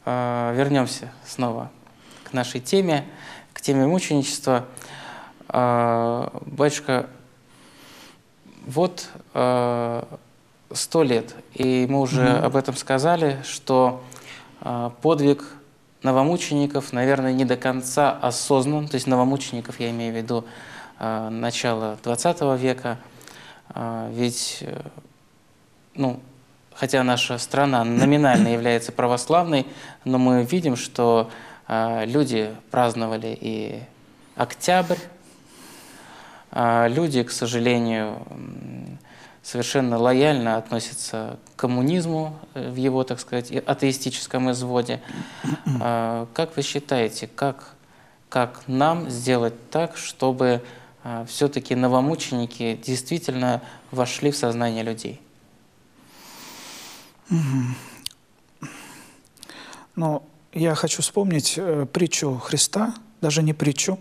вернемся снова к нашей теме, к теме мученичества. Батюшка, вот 100 лет, и мы уже об этом сказали, что подвиг новомучеников, наверное, не до конца осознан. То есть новомучеников, я имею в виду начало XX века. Ведь, ну, хотя наша страна номинально является православной, но мы видим, что люди праздновали и октябрь, люди, к сожалению, совершенно лояльно относятся к коммунизму в его, так сказать, атеистическом изводе. Как вы считаете, как нам сделать так, чтобы все-таки новомученики действительно вошли в сознание людей? Ну, я хочу вспомнить притчу Христа, даже не притчу,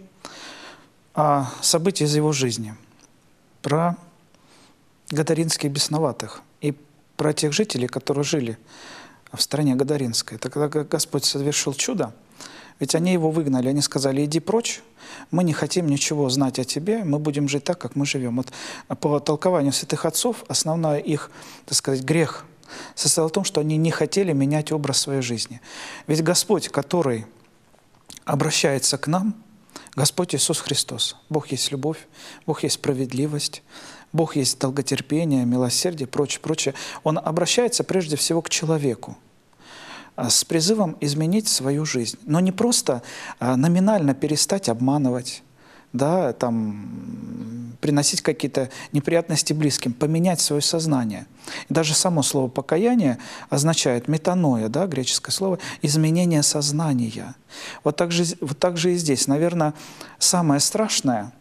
а события из его жизни, про гадаринских бесноватых и про тех жителей, которые жили в стране гадаринской. Это когда Господь совершил чудо, ведь они его выгнали, они сказали: иди прочь, мы не хотим ничего знать о тебе, мы будем жить так, как мы живем. Вот по толкованию святых отцов, основной их, так сказать, грех состоял в том, что они не хотели менять образ своей жизни. Ведь Господь, который обращается к нам, Господь Иисус Христос. Бог есть любовь, Бог есть справедливость, Бог есть долготерпение, милосердие, прочее, прочее. Он обращается прежде всего к человеку с призывом изменить свою жизнь. Но не просто номинально перестать обманывать, да, там, приносить какие-то неприятности близким, поменять свое сознание. И даже само слово «покаяние» означает метаноя, да, греческое слово, изменение сознания. Вот так же и здесь. Наверное, самое страшное,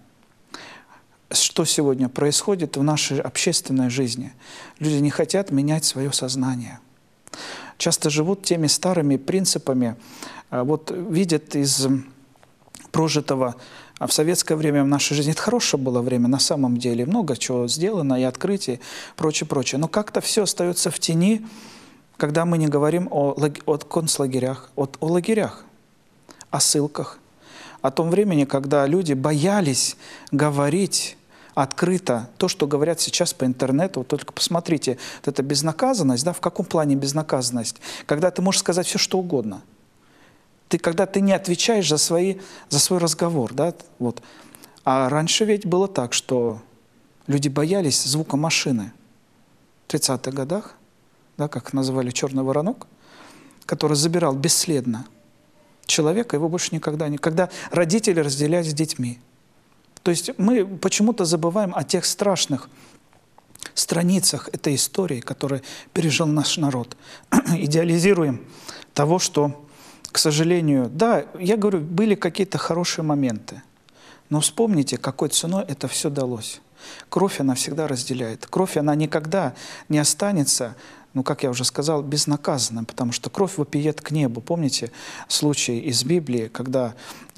что сегодня происходит в нашей общественной жизни. Люди не хотят менять свое сознание. Часто живут теми старыми принципами, вот видят из прожитого в советское время в нашей жизни. Это хорошее было время на самом деле. Много чего сделано, и открытий, прочее, прочее. Но как-то все остается в тени, когда мы не говорим о концлагерях, о лагерях, о ссылках, о том времени, когда люди боялись говорить открыто то, что говорят сейчас по интернету. Вот только посмотрите, вот эта безнаказанность, да, в каком плане безнаказанность? Когда ты можешь сказать все, что угодно. Когда ты не отвечаешь за свой разговор. Да, вот. А раньше ведь было так, что люди боялись звука машины. В 30-х годах, да, как называли «черный воронок», который забирал бесследно человека, его больше никогда не... Когда родители разделялись с детьми. То есть мы почему-то забываем о тех страшных страницах этой истории, которые пережил наш народ. Идеализируем того, что, к сожалению, да, я говорю, были какие-то хорошие моменты, но вспомните, какой ценой это все далось. Кровь, она всегда разделяет. Кровь, она никогда не останется, ну, как я уже сказал, безнаказанным, потому что кровь вопиет к небу. Помните случай из Библии, когда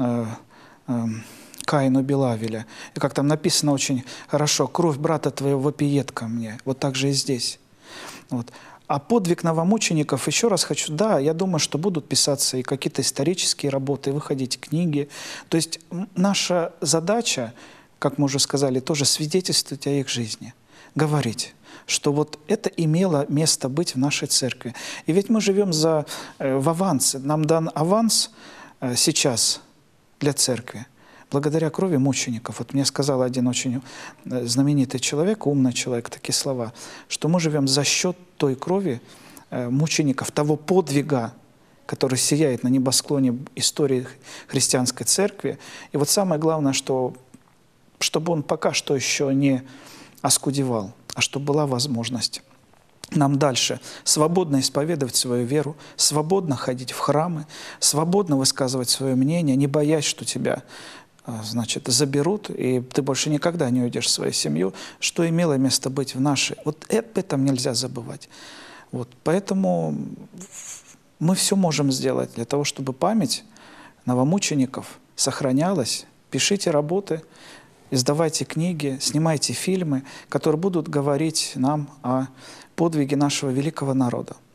Каин убил Авеля? И как там написано очень хорошо: «Кровь брата твоего вопиет ко мне». Вот так же и здесь. Вот. А подвиг новомучеников, еще раз хочу, да, я думаю, что будут писаться и какие-то исторические работы, выходить книги. То есть наша задача, как мы уже сказали, тоже свидетельствовать о их жизни, говорить, что вот это имело место быть в нашей церкви. И ведь мы живем в авансе, нам дан аванс сейчас для церкви, благодаря крови мучеников. Вот мне сказал один очень знаменитый человек, умный человек, такие слова, что мы живем за счет той крови мучеников, того подвига, который сияет на небосклоне истории христианской церкви. И вот самое главное, чтобы он пока что еще не оскудевал, а чтобы была возможность нам дальше свободно исповедовать свою веру, свободно ходить в храмы, свободно высказывать свое мнение, не боясь, что тебя, значит, заберут, и ты больше никогда не уйдешь в свою семью, что имело место быть в нашей. Вот об этом нельзя забывать. Вот. Поэтому мы все можем сделать для того, чтобы память новомучеников сохранялась. Пишите работы, издавайте книги, снимайте фильмы, которые будут говорить нам о подвиге нашего великого народа.